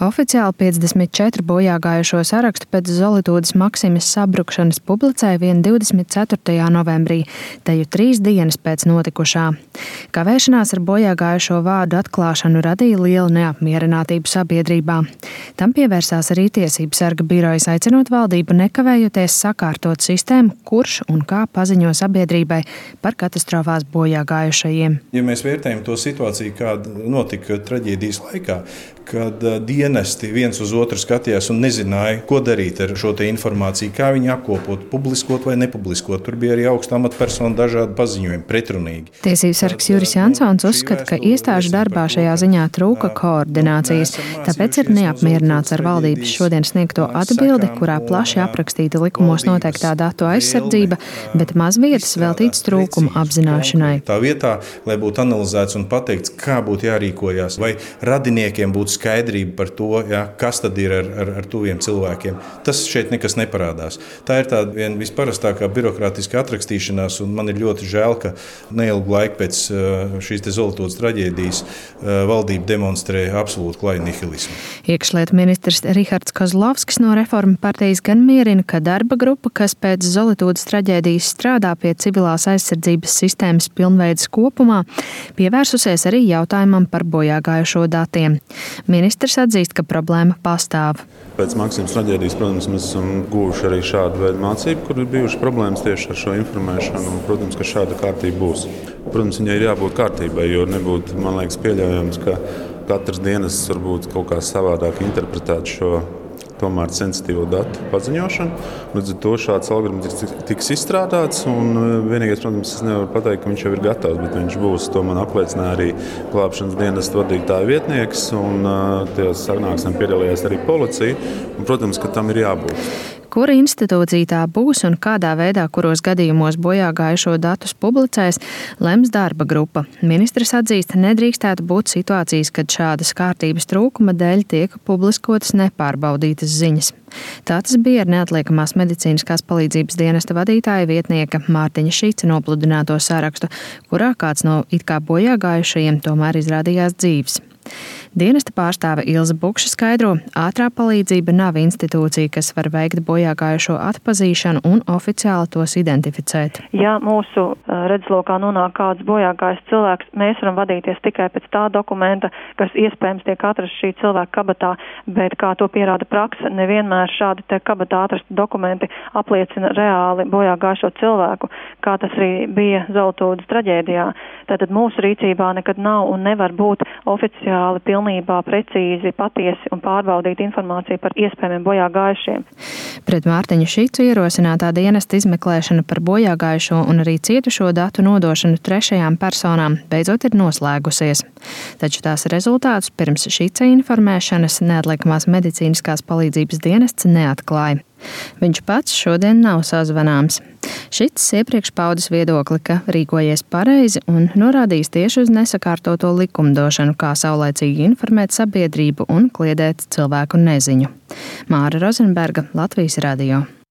Oficiāli 54 bojāgājušo sarakstu pēc Zolitūdes Maksimas sabrukšanas publicēja vien 24. novembrī, teju 3 dienas pēc notikušā. Kavēšanās ar bojāgājušo vārdu atklāšanu radīja lielu neapmierinātību sabiedrībā. Tam pievērsās arī Tiesību sarga birojas, aicinot valdību nekavējoties sakārtot sistēmu, kurš un kā paziņo sabiedrībai par katastrofās bojāgājušajiem. Ja mēs vērtējam to situāciju, kāda notika traģēdijas laikā, kad dienesti viens uz otru skatījās un nezināja, ko darīt ar šo informāciju, kā viņu apkopot, publiskot vai nepubliskot. Tur bija arī augsta amatpersonu dažādi paziņojumi, pretrunīgi. Tiesības sargs Juris Jansons uzskata, ka iestāžu darbā šajā ziņā trūka koordinācijas, tāpēc ir neapmierināts ar valdības šodien sniegto atbildi, kurā plaši aprakstīta likumos noteiktā datu aizsardzība, bet maz vietas veltīts trūkumu apzināšanai. Tā vietā, lai būtu analizēts un pateikts, kā būtu jārīkojās, vai radiniekiem būtu skaidrība par to, kas tad ir ar tuviem cilvēkiem. Tas šeit nekas neparādās. Tā ir tāda viena visparastākā birokrātiskā atrakstīšanās, un man ir ļoti žēl, ka neilgu laiku pēc šīs Zolitūdes traģēdijas valdība demonstrē absolūtu klaju nihilismu. Iekšlietu ministrs Rihards Kozlovskis no Reforma partijas gan mierina, ka darba grupa, kas pēc Zolitūdes traģēdijas strādā pie civilās aizsardzības sistēmas pilnveides kopumā, pievērsusies arī jautājumam par bojāgājušo datiem. Ministrs atzīst, ka problēma pastāv. Pēc Maksimas traģēdijas, protams, mēs esam guvuši arī šādu veidu mācību, kur ir bijušas problēmas tieši ar šo informēšanu. Un, protams, ka šāda kārtība būs. Protams, viņai ir jābūt kārtībai, jo nebūtu, man liekas, pieļaujams, ka katrs dienests varbūt kaut kā savādāk interpretētu šo tomēr sensitīvo datu paziņošanu. Līdz ar to šāds algoritms tiks izstrādāts, un vienīgais, protams, es nevaru pateikt, ka viņš jau ir gatavs, bet viņš būs. To man apliecināja arī glābšanas dienesta vadītāja vietnieks, un tajā sanāksmē piedalījās arī policija. Un, protams, ka tam ir jābūt. Kura institūcija tā būs un kādā veidā, kuros gadījumos bojāgājušo datus publicēs, lems darba grupa. Ministrs atzīst, nedrīkstētu būt situācijas, kad šādas kārtības trūkuma dēļ tiek publiskotas nepārbaudītas ziņas. Tā tas bija ar neatliekamās medicīniskās palīdzības dienesta vadītāja vietnieka Mārtiņa Šīca nopludināto sarakstu, kurā kāds no it kā bojāgājušajiem tomēr izrādījās dzīvs. Dienesta pārstāve Ilze Bukša skaidro, ātrā palīdzība nav institūcija, kas var veikt bojāgājušo atpazīšanu un oficiāli tos identificēt. Ja mūsu redzeslokā nonāk kāds bojāgājis cilvēks, mēs varam vadīties tikai pēc tā dokumenta, kas iespējams tiek atrasts šī cilvēka kabatā, bet kā to pierāda praksa, nevienmēr šādi te kabatā atrasti dokumenti apliecina reāli bojāgājušo cilvēku, kā tas arī bija Zolitūdes traģēdijā. Tātad mūsu rīcībā nekad nav un nevar būt oficiāli pilnībā precīzi, patiesi un pārbaudīt informāciju par iespējamiem bojāgājušiem. Pret Mārtiņu Šīcu ierosinātā dienesta izmeklēšana par bojāgājušo un arī cietušo datu nodošanu trešajām personām beidzot ir noslēgusies. Taču tās rezultātus pirms Šīca informēšanas neatliekamās medicīniskās palīdzības dienests neatklāja. Viņš pats šodien nav sazvanāms. Šits iepriekš paudis viedokli, ka rīkojies pareizi un norādījis tieši uz nesakārtoto likumdošanu, kā saulaicīgi informēt sabiedrību un kliedēt cilvēku neziņu. Māra Rozenberga, Latvijas radio.